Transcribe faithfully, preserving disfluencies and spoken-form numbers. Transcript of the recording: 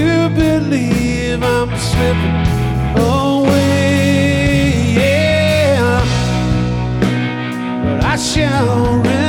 to believe I'm slipping away, yeah. But I shall remember